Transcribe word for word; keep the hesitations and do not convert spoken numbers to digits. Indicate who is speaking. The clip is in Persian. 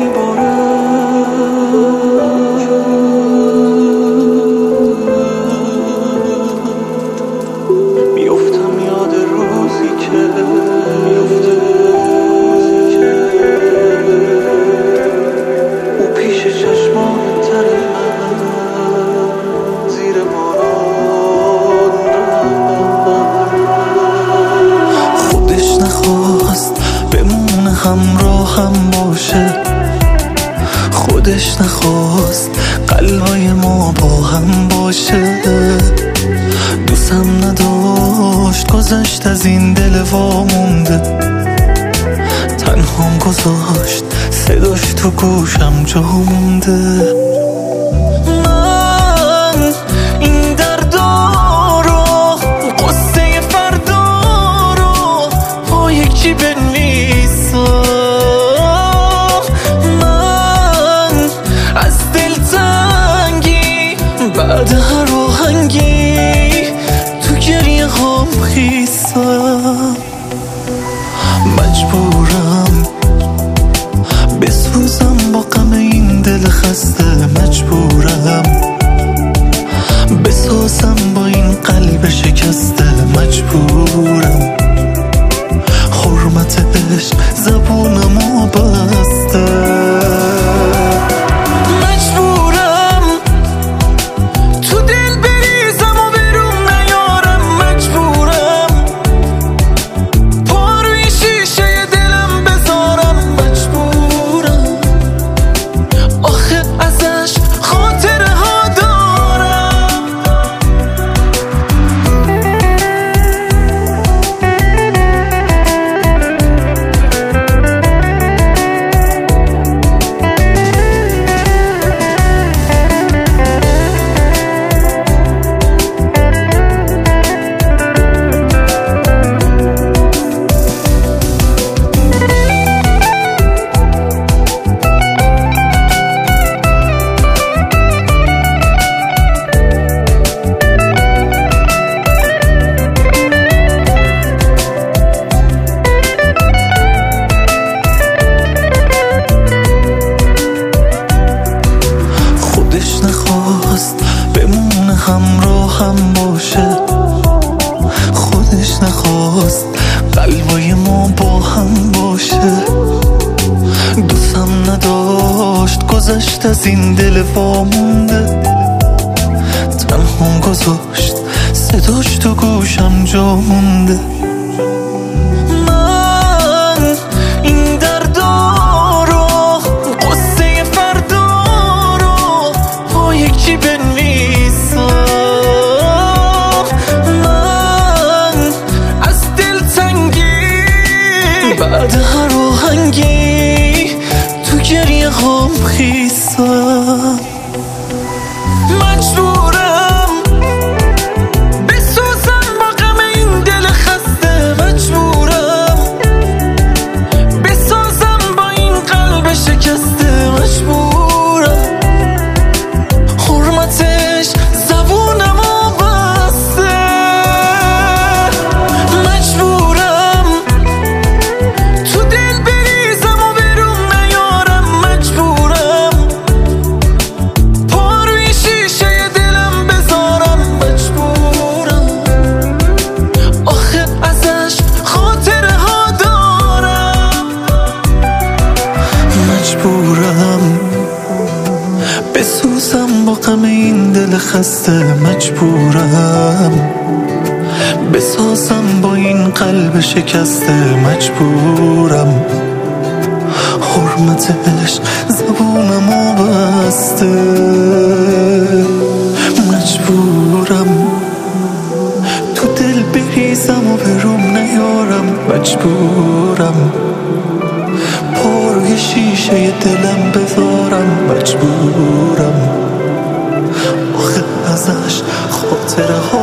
Speaker 1: میباره. میفتم یاد روزی که او پیش چشمان تر من زیر باران خودش نخواست بمونه همراهم باشه، خودش نخواست قلبای ما با هم باشه. دوستم نداشت گذشت از این دل وامونده، تنهام گذاشت صداش تو گوشم جا مونده. من این دردا رو قصه فردا رو با یک چی بنویسم. من از دلتنگی بعد هر آهنگی تو گریه هام خیسم. مجبورم بسوزم با غم این دل خسته، مجبورم بسازم با این قلب شکسته، مجبورم حرمت عشق زبونمو بسته. بمونه همراهم باشه، خودش نخواست قلبای ما با هم باشه. دوستم نداشت گذشت از این دل وامونده، تنهام گذاشت صداش تو گوشم جا مونده. بعد هر آهنگی تو گریه هام خیسم. مجبورم بسوزم با غم این دل خسته، مجبورم بسازم با این قلب شکسته، مجبورم حرمتش زبونمو بسته. مجبورم مجبورم بسوزم با غم این دل خسته، مجبورم بسازم با این قلب شکسته، مجبورم حرمت عشق زبونمو بسته. مجبورم تو دل بریزم و بروم نیارم، مجبورم روی شیشه دلم بذارم، مجبورم آخه ازش خاطره ها